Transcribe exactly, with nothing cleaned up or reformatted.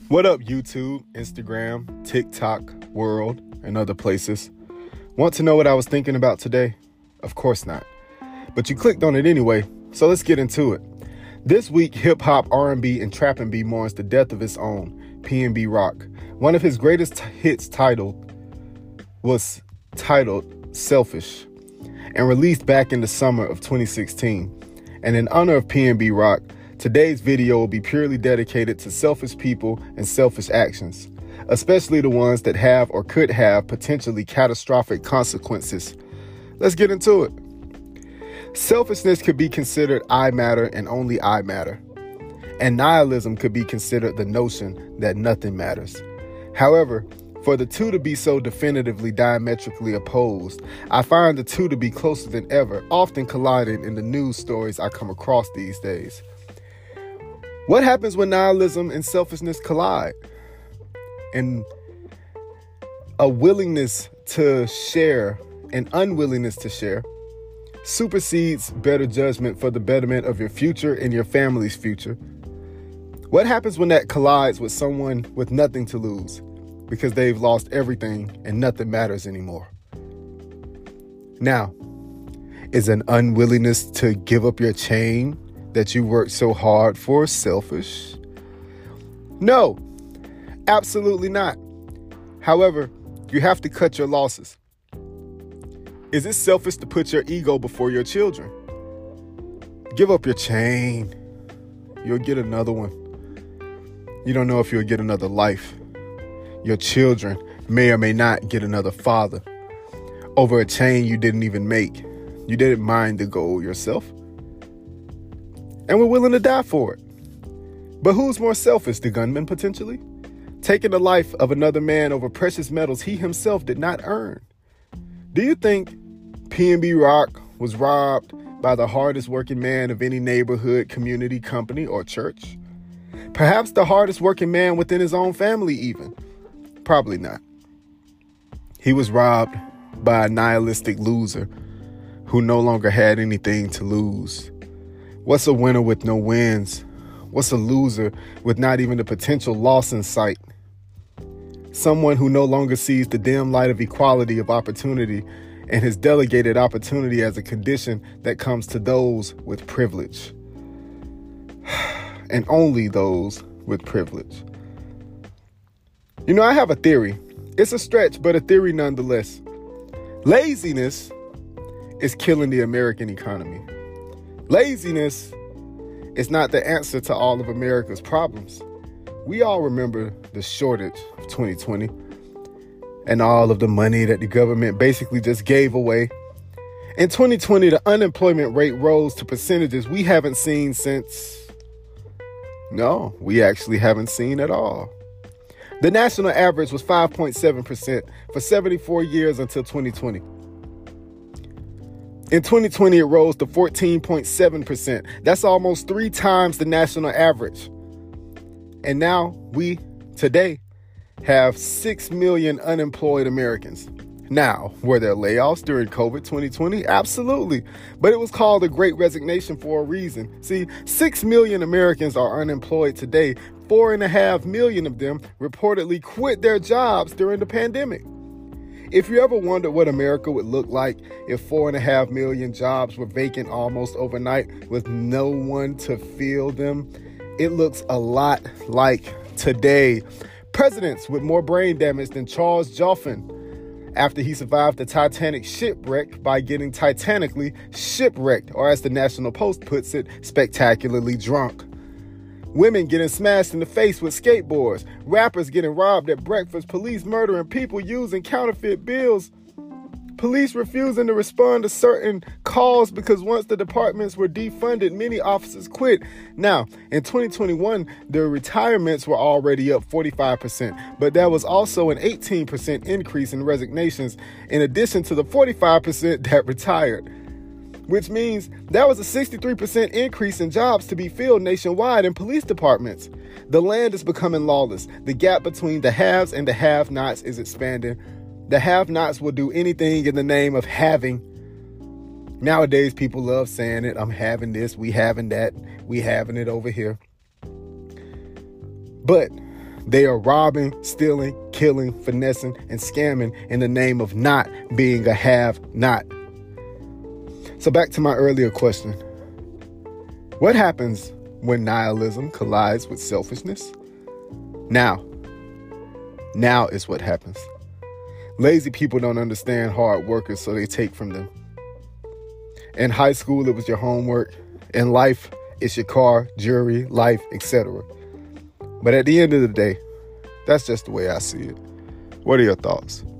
What up, YouTube, Instagram, TikTok, world, and other places? Want to know what I was thinking about today? Of course not. But you clicked on it anyway, so let's get into it. This week, hip-hop, R and B, and trap and B mourns the death of its own, P N B Rock. One of his greatest hits titled was titled Selfish and released back in the summer of twenty sixteen. And in honor of P N B Rock, today's video will be purely dedicated to selfish people and selfish actions, especially the ones that have or could have potentially catastrophic consequences. Let's get into it. Selfishness could be considered I matter and only I matter. And nihilism could be considered the notion that nothing matters. However, for the two to be so definitively diametrically opposed, I find the two to be closer than ever, often colliding in the news stories I come across these days. What happens when nihilism and selfishness collide? And a willingness to share and unwillingness to share supersedes better judgment for the betterment of your future and your family's future. What happens when that collides with someone with nothing to lose because they've lost everything and nothing matters anymore? Now, is an unwillingness to give up your chain that you worked so hard for selfish? No, absolutely not. However, you have to cut your losses. Is it selfish to put your ego before your children? Give up your chain. You'll get another one. You don't know if you'll get another life. Your children may or may not get another father over a chain you didn't even make. You didn't mind the goal yourself. And we're willing to die for it. But who's more selfish, the gunman potentially? Taking the life of another man over precious metals he himself did not earn. Do you think P N B Rock was robbed by the hardest working man of any neighborhood, community, company, or church? Perhaps the hardest working man within his own family even? Probably not. He was robbed by a nihilistic loser who no longer had anything to lose. What's a winner with no wins? What's a loser with not even the potential loss in sight? Someone who no longer sees the dim light of equality of opportunity and has delegated opportunity as a condition that comes to those with privilege. And only those with privilege. You know, I have a theory. It's a stretch, but a theory nonetheless. Laziness is killing the American economy. Laziness is not the answer to all of America's problems. We all remember the shortage of twenty twenty and all of the money that the government basically just gave away. In twenty twenty, the unemployment rate rose to percentages we haven't seen since... No, we actually haven't seen at all. The national average was five point seven percent for seventy-four years until twenty twenty. In twenty twenty, it rose to fourteen point seven percent. That's almost three times the national average. And now we, today, have six million unemployed Americans. Now, were there layoffs during COVID twenty twenty? Absolutely. But it was called the Great Resignation for a reason. See, six million Americans are unemployed today. Four and a half million of them reportedly quit their jobs during the pandemic. If you ever wondered what America would look like if four and a half million jobs were vacant almost overnight with no one to fill them, it looks a lot like today. Presidents with more brain damage than Charles Joffin after he survived the Titanic shipwreck by getting titanically shipwrecked, or as the National Post puts it, spectacularly drunk. Women getting smashed in the face with skateboards. Rappers getting robbed at breakfast. Police murdering people using counterfeit bills. Police refusing to respond to certain calls because once the departments were defunded, many officers quit. Now, in twenty twenty-one, the retirements were already up forty-five percent, but there was also an eighteen percent increase in resignations in addition to the forty-five percent that retired. Which means there was a sixty-three percent increase in jobs to be filled nationwide in police departments. The land is becoming lawless. The gap between the haves and the have-nots is expanding. The have-nots will do anything in the name of having. Nowadays, people love saying it. I'm having this, we having that, we having it over here. But They are robbing, stealing, killing, finessing, and scamming in the name of not being a have-not. So back to my earlier question. What happens when nihilism collides with selfishness? Now. Now is what happens. Lazy people don't understand hard workers, so they take from them. In high school, it was your homework. In life, it's your car, jewelry, life, et cetera. But at the end of the day, that's just the way I see it. What are your thoughts?